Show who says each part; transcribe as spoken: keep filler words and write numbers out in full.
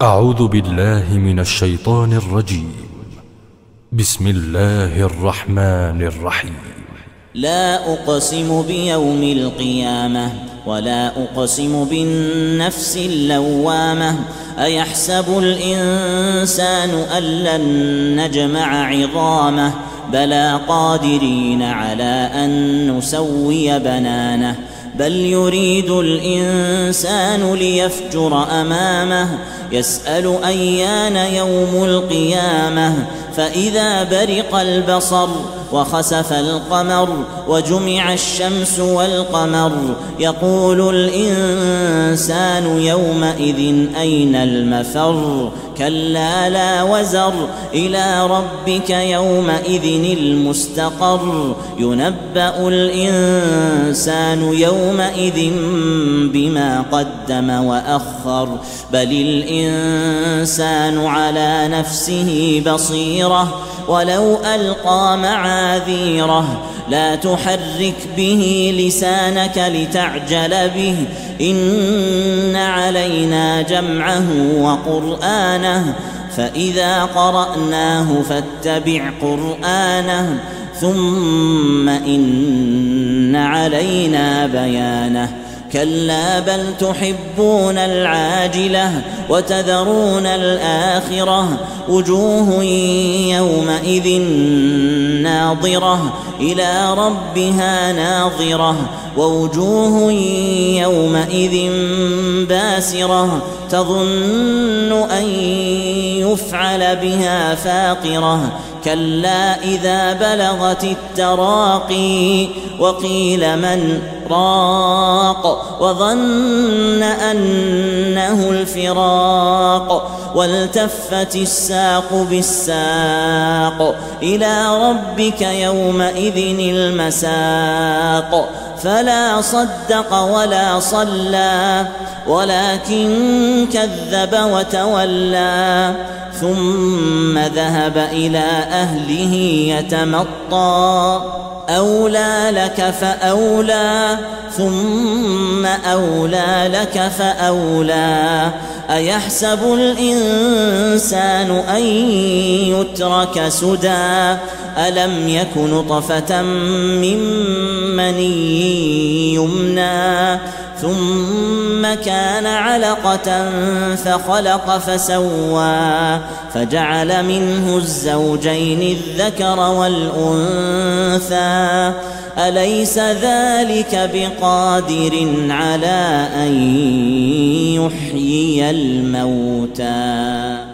Speaker 1: أعوذ بالله من الشيطان الرجيم. بسم الله الرحمن الرحيم.
Speaker 2: لا أقسم بيوم القيامة ولا أقسم بالنفس اللوامة أيحسب الإنسان أن لن نجمع عظامه بلى قادرين على أن نسوي بنانه بل يريد الإنسان ليفجر أمامه يسأل أيان يوم القيامة فإذا برق البصر وخسف القمر وجمع الشمس والقمر يقول الإنسان يومئذ أين المفر كلا لا وزر إلى ربك يومئذ المستقر ينبأ الإنسان يومئذ بما قدم وأخر بل الإنسان على نفسه بصيرة ولو ألقى معاذيره لا تحرك به لسانك لتعجل به إن علينا جمعه وقرآنه فإذا قرأناه فاتبع قرآنه ثم إن علينا بيانه كلا بل تحبون العاجلة وتذرون الآخرة وجوه يومئذ ناظرة إلى ربها ناظرة ووجوه يومئذ باسرة تظن أن يفعل بها فاقرة كلا إذا بلغت التراقي وقيل من راق وظن أنه الفراق والتفت الساق بالساق إلى ربك يومئذ المساق فلا صدق ولا صلى ولكن كذب وتولى ثم ذهب إلى أهله يتمطى أولى لك فأولى ثم أولى لك فأولى أيحسب الإنسان أن يترك سدى ألم يك نطفة من مني يمنى ثم كان علقة فخلق فسوى فجعل منه الزوجين الذكر والأنثى أليس ذلك بقادر على أن يحيي الموتى